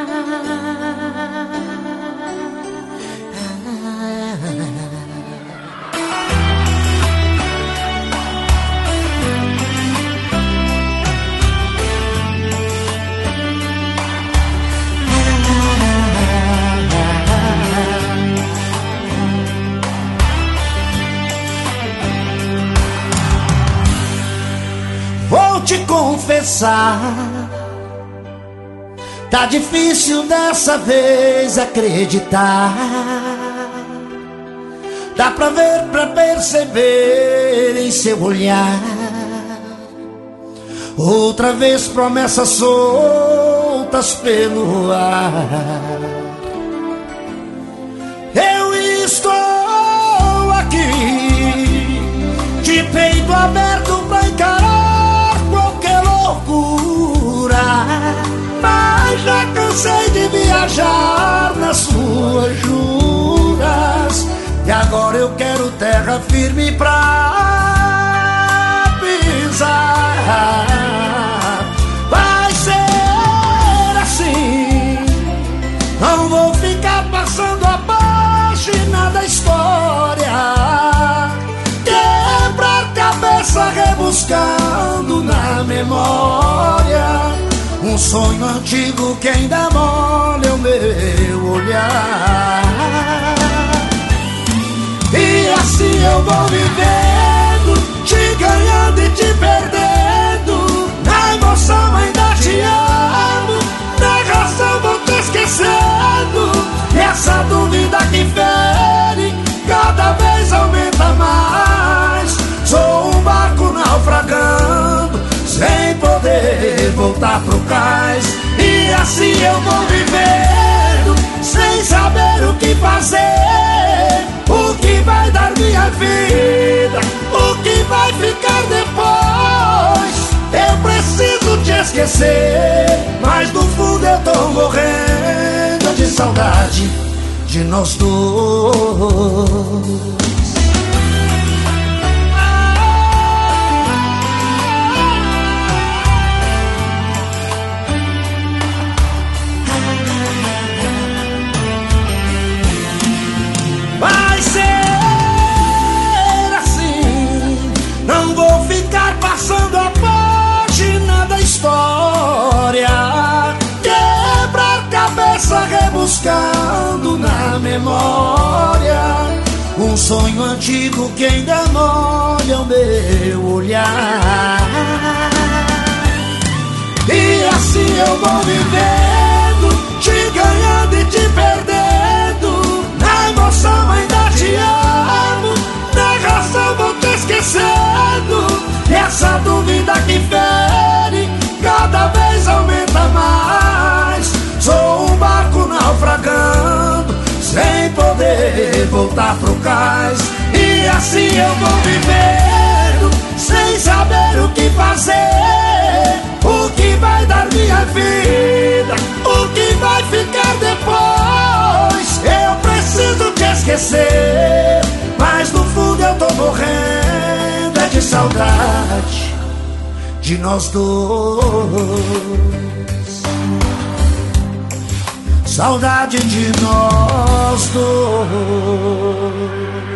Vou te confessar, tá difícil dessa vez acreditar. Dá pra ver, pra perceber em seu olhar. Outra vez promessas soltas pelo ar. Eu estou aqui, de peito aberto pra encarar qualquer loucura. Mas já cansei de viajar nas suas juras, e agora eu quero terra firme pra pisar. Vai ser assim, não vou ficar passando a página da história. Quebrar cabeça rebuscando na memória um sonho antigo que ainda molha o meu olhar. E assim eu vou vivendo, te ganhando e te perdendo. Na emoção ainda te amo, na razão vou te esquecendo. E essa dúvida que fere cada vez aumenta mais. Sou um barco naufragando, sem poder voltar pro cais. E assim eu vou vivendo, sem saber o que fazer. O que vai dar minha vida, o que vai ficar depois. Eu preciso te esquecer, mas no fundo eu tô morrendo de saudade de nós dois. Vai ser assim, não vou ficar passando a página da história. Quebrar cabeça rebuscando na memória um sonho antigo que ainda molha o meu olhar. E assim eu vou vivendo, te ganhando e te perdendo. Na emoção ainda te amo, na razão vou te esquecendo. E essa dúvida que fere cada vez aumenta mais. Sou um barco naufragando, sem poder voltar pro cais. E assim eu vou vivendo, sem saber o que fazer. O que vai dar minha vida, o que vai ficar depois. Eu preciso te esquecer, mas no fundo eu tô morrendo é de saudade de nós dois. Saudade de nós dois.